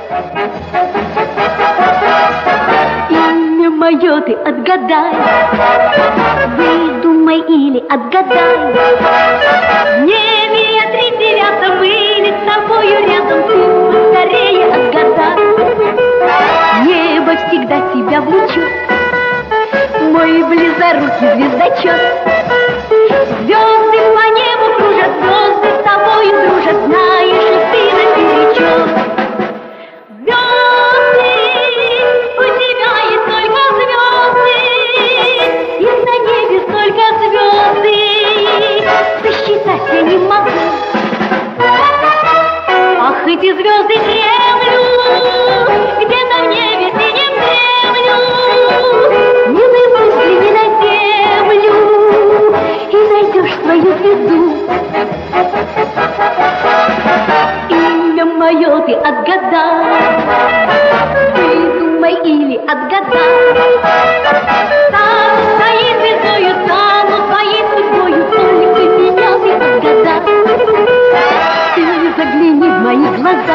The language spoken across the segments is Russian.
Имя мое ты отгадай, выдумай или отгадай. В небе я 39-м или с тобою рядом, ты поскорее отгадай. Небо всегда тебя влечет, мой близорукий звездочет. Звезды по небу кружат, звезды с тобою дружат, знаешь ли ты наперечет. Звезды, у тебя есть только звезды, и на небе столько звезды, сосчитать я не могу. Ах, эти звезды дремлют, где-то в небе синем дремлют. Милый мой, взгляни на землю и найдешь свою звезду. Имя мое ты отгадай, выдумай или отгадай. Стану своей звездою, стану своей судьбою, только меня ты отгадай. Ты загляни в мои глаза,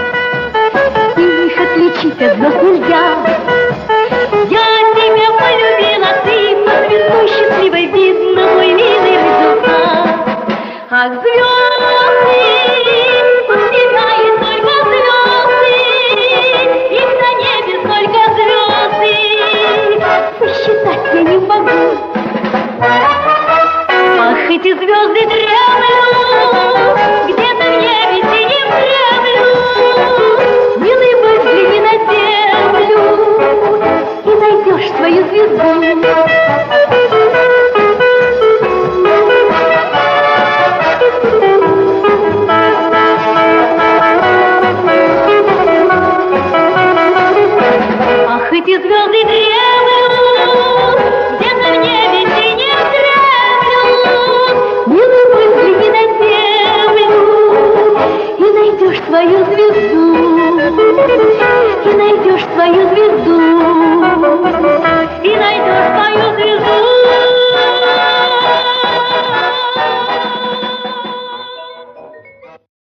их отличить от звезд нельзя. Я тебя полюбила, ты по звезду счастливой, видно мой милый результат. Ах, звезды, у тебя есть только звезды, и на небе столько звезды, сосчитать я не могу. Ах, эти звезды дремлют, где-то в небе синем дремлют. Милый мой, взгляни на землю и найдешь свою звезду. Ах, эти звезды дремлют, где-то в небе синем дремлют. Милый мой, взгляни на землю и найдешь свою звезду, и найдешь свою звезду, и найдешь.